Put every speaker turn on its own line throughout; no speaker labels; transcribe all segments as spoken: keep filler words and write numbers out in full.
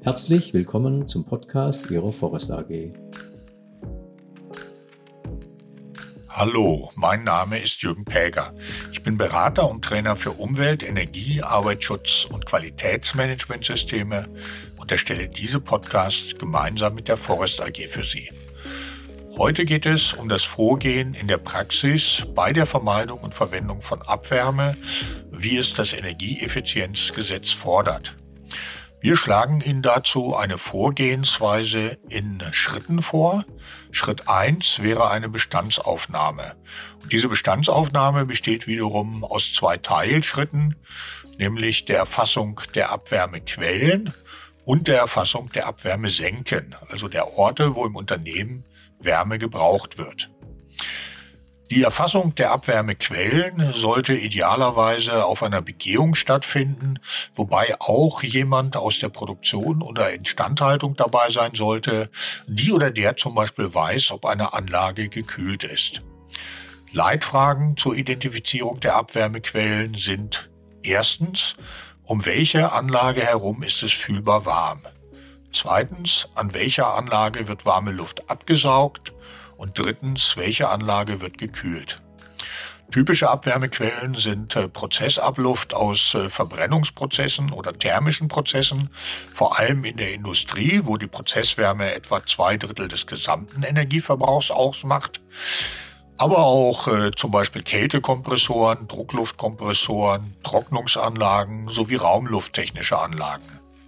Herzlich willkommen zum Podcast Ihrer Forest A G.
Hallo, mein Name ist Jürgen Päger. Ich bin Berater und Trainer für Umwelt-, Energie-, Arbeitsschutz und Qualitätsmanagementsysteme und erstelle diese Podcasts gemeinsam mit der Forest A G für Sie. Heute geht es um das Vorgehen in der Praxis bei der Vermeidung und Verwendung von Abwärme, wie es das Energieeffizienzgesetz fordert. Wir schlagen Ihnen dazu eine Vorgehensweise in Schritten vor. Schritt eins wäre eine Bestandsaufnahme. Und diese Bestandsaufnahme besteht wiederum aus zwei Teilschritten, nämlich der Erfassung der Abwärmequellen und der Erfassung der Abwärmesenken, also der Orte, wo im Unternehmen Wärme gebraucht wird. Die Erfassung der Abwärmequellen sollte idealerweise auf einer Begehung stattfinden, wobei auch jemand aus der Produktion oder Instandhaltung dabei sein sollte, die oder der zum Beispiel weiß, ob eine Anlage gekühlt ist. Leitfragen zur Identifizierung der Abwärmequellen sind erstens, um welche Anlage herum ist es fühlbar warm? Zweitens, an welcher Anlage wird warme Luft abgesaugt? Und drittens, welche Anlage wird gekühlt? Typische Abwärmequellen sind äh, Prozessabluft aus äh, Verbrennungsprozessen oder thermischen Prozessen, vor allem in der Industrie, wo die Prozesswärme etwa zwei Drittel des gesamten Energieverbrauchs ausmacht. Aber auch äh, zum Beispiel Kältekompressoren, Druckluftkompressoren, Trocknungsanlagen sowie raumlufttechnische Anlagen.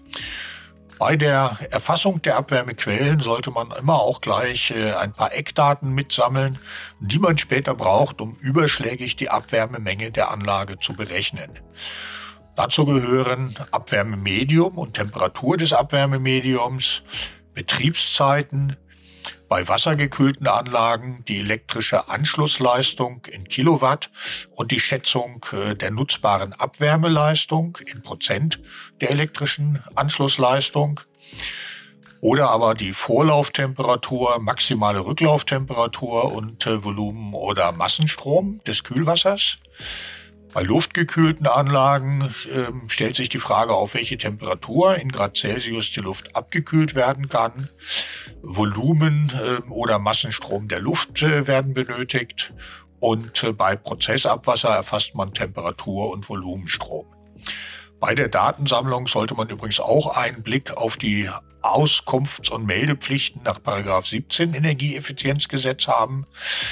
Bei der Erfassung der Abwärmequellen sollte man immer auch gleich äh, ein paar Eckdaten mitsammeln, die man später braucht, um überschlägig die Abwärmemenge der Anlage zu berechnen. Dazu gehören Abwärmemedium und Temperatur des Abwärmemediums, Betriebszeiten, bei wassergekühlten Anlagen die elektrische Anschlussleistung in Kilowatt und die Schätzung der nutzbaren Abwärmeleistung in Prozent der elektrischen Anschlussleistung oder aber die Vorlauftemperatur, maximale Rücklauftemperatur und Volumen oder Massenstrom des Kühlwassers. Bei luftgekühlten Anlagen äh, stellt sich die Frage, auf welche Temperatur in Grad Celsius die Luft abgekühlt werden kann. Volumen äh, oder Massenstrom der Luft äh, werden benötigt. Und äh, bei Prozessabwasser erfasst man Temperatur und Volumenstrom. Bei der Datensammlung sollte man übrigens auch einen Blick auf die Auskunfts- und Meldepflichten nach Paragraph siebzehn Energieeffizienzgesetz haben.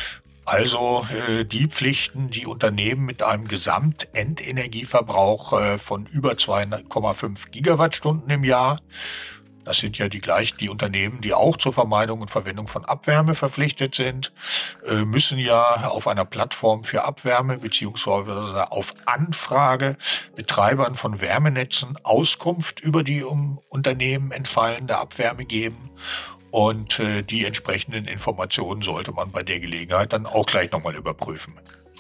Also äh, die Pflichten, die Unternehmen mit einem Gesamtendenergieverbrauch äh, von über zwei Komma fünf Gigawattstunden im Jahr, das sind ja die gleichen die Unternehmen, die auch zur Vermeidung und Verwendung von Abwärme verpflichtet sind, äh, müssen ja auf einer Plattform für Abwärme beziehungsweise auf Anfrage Betreibern von Wärmenetzen Auskunft über die um Unternehmen entfallende Abwärme geben. Und äh, die entsprechenden Informationen sollte man bei der Gelegenheit dann auch gleich nochmal überprüfen.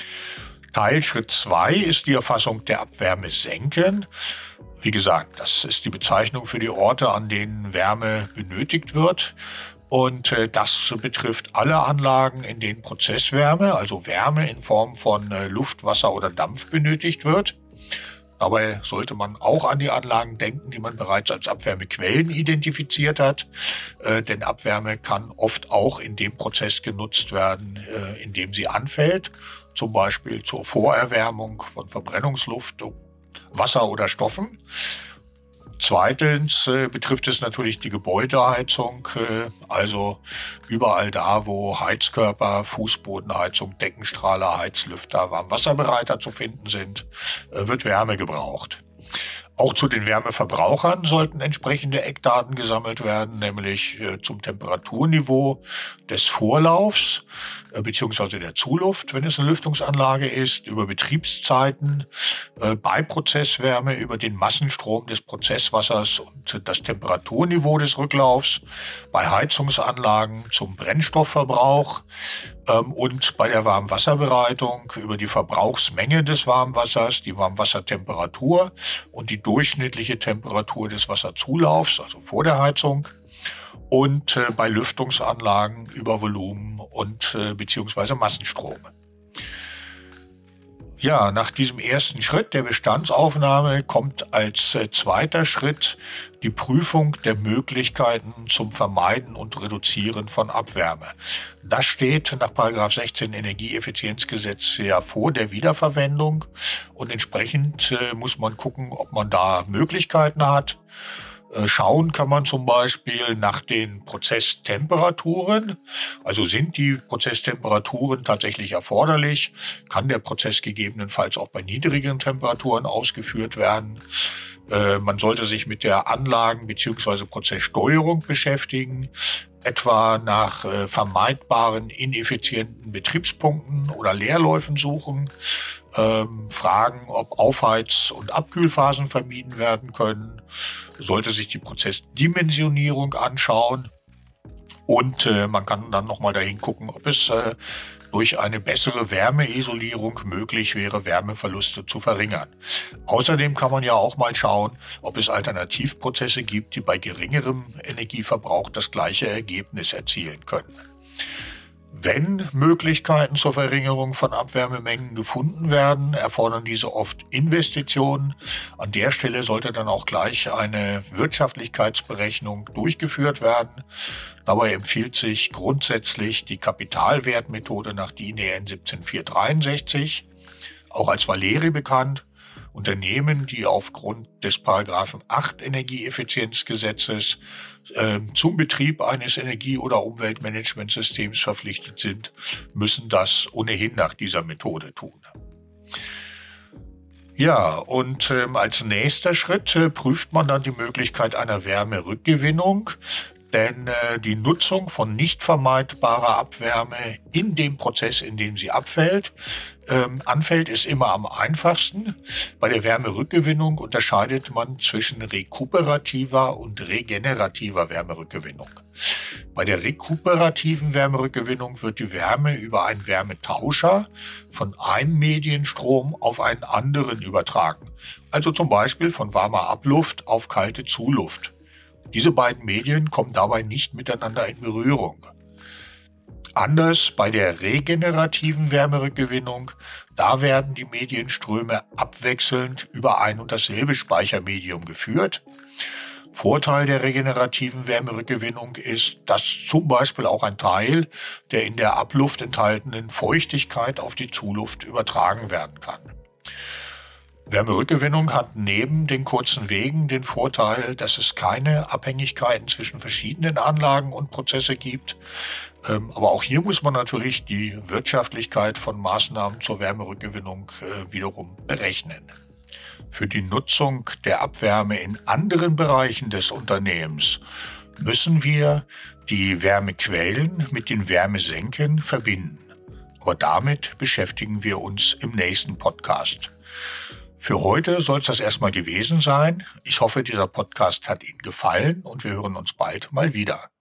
Teil Schritt zwei ist die Erfassung der Abwärmesenken. Wie gesagt, das ist die Bezeichnung für die Orte, an denen Wärme benötigt wird. Und äh, das betrifft alle Anlagen, in denen Prozesswärme, also Wärme in Form von äh, Luft, Wasser oder Dampf benötigt wird. Dabei sollte man auch an die Anlagen denken, die man bereits als Abwärmequellen identifiziert hat. Äh, denn Abwärme kann oft auch in dem Prozess genutzt werden, äh, in dem sie anfällt. Zum Beispiel zur Vorerwärmung von Verbrennungsluft, Wasser oder Stoffen. Zweitens äh, betrifft es natürlich die Gebäudeheizung, äh, also überall da, wo Heizkörper, Fußbodenheizung, Deckenstrahler, Heizlüfter, Warmwasserbereiter zu finden sind, äh, wird Wärme gebraucht. Auch zu den Wärmeverbrauchern sollten entsprechende Eckdaten gesammelt werden, nämlich äh, zum Temperaturniveau des Vorlaufs äh, bzw. der Zuluft, wenn es eine Lüftungsanlage ist, über Betriebszeiten, äh, bei Prozesswärme, über den Massenstrom des Prozesswassers und das Temperaturniveau des Rücklaufs, bei Heizungsanlagen zum Brennstoffverbrauch ähm, und bei der Warmwasserbereitung über die Verbrauchsmenge des Warmwassers, die Warmwassertemperatur und die durchschnittliche Temperatur des Wasserzulaufs, also vor der Heizung, und äh, bei Lüftungsanlagen über Volumen und äh, beziehungsweise Massenstrom. Ja, nach diesem ersten Schritt der Bestandsaufnahme kommt als äh, zweiter Schritt die Prüfung der Möglichkeiten zum Vermeiden und Reduzieren von Abwärme. Das steht nach Paragraph sechzehn Energieeffizienzgesetz ja vor der Wiederverwendung und entsprechend äh, muss man gucken, ob man da Möglichkeiten hat. Schauen kann man zum Beispiel nach den Prozesstemperaturen. Also sind die Prozesstemperaturen tatsächlich erforderlich? Kann der Prozess gegebenenfalls auch bei niedrigen Temperaturen ausgeführt werden? Äh, man sollte sich mit der Anlagen- bzw. Prozesssteuerung beschäftigen, etwa nach äh, vermeidbaren, ineffizienten Betriebspunkten oder Leerläufen suchen, ähm, fragen, ob Aufheiz- und Abkühlphasen vermieden werden können, sollte sich die Prozessdimensionierung anschauen und äh, man kann dann nochmal dahin gucken, ob es äh, durch eine bessere Wärmeisolierung möglich wäre, Wärmeverluste zu verringern. Außerdem kann man ja auch mal schauen, ob es Alternativprozesse gibt, die bei geringerem Energieverbrauch das gleiche Ergebnis erzielen können. Wenn Möglichkeiten zur Verringerung von Abwärmemengen gefunden werden, erfordern diese oft Investitionen. An der Stelle sollte dann auch gleich eine Wirtschaftlichkeitsberechnung durchgeführt werden. Dabei empfiehlt sich grundsätzlich die Kapitalwertmethode nach D I N E N siebzehntausendvierhundertdreiundsechzig, auch als Valeri bekannt. Unternehmen, die aufgrund des Paragraphen acht Energieeffizienzgesetzes äh, zum Betrieb eines Energie- oder Umweltmanagementsystems verpflichtet sind, müssen das ohnehin nach dieser Methode tun. Ja, und ähm, als nächster Schritt äh, prüft man dann die Möglichkeit einer Wärmerückgewinnung. Denn äh, die Nutzung von nicht vermeidbarer Abwärme in dem Prozess, in dem sie abfällt, ähm, anfällt, ist immer am einfachsten. Bei der Wärmerückgewinnung unterscheidet man zwischen rekuperativer und regenerativer Wärmerückgewinnung. Bei der rekuperativen Wärmerückgewinnung wird die Wärme über einen Wärmetauscher von einem Medienstrom auf einen anderen übertragen. Also zum Beispiel von warmer Abluft auf kalte Zuluft. Diese beiden Medien kommen dabei nicht miteinander in Berührung. Anders bei der regenerativen Wärmerückgewinnung, da werden die Medienströme abwechselnd über ein und dasselbe Speichermedium geführt. Vorteil der regenerativen Wärmerückgewinnung ist, dass zum Beispiel auch ein Teil der in der Abluft enthaltenen Feuchtigkeit auf die Zuluft übertragen werden kann. Wärmerückgewinnung hat neben den kurzen Wegen den Vorteil, dass es keine Abhängigkeiten zwischen verschiedenen Anlagen und Prozesse gibt. Ähm, aber auch hier muss man natürlich die Wirtschaftlichkeit von Maßnahmen zur Wärmerückgewinnung äh, wiederum berechnen. Für die Nutzung der Abwärme in anderen Bereichen des Unternehmens müssen wir die Wärmequellen mit den Wärmesenken verbinden. Aber damit beschäftigen wir uns im nächsten Podcast. Für heute soll es das erstmal gewesen sein. Ich hoffe, dieser Podcast hat Ihnen gefallen und wir hören uns bald mal wieder.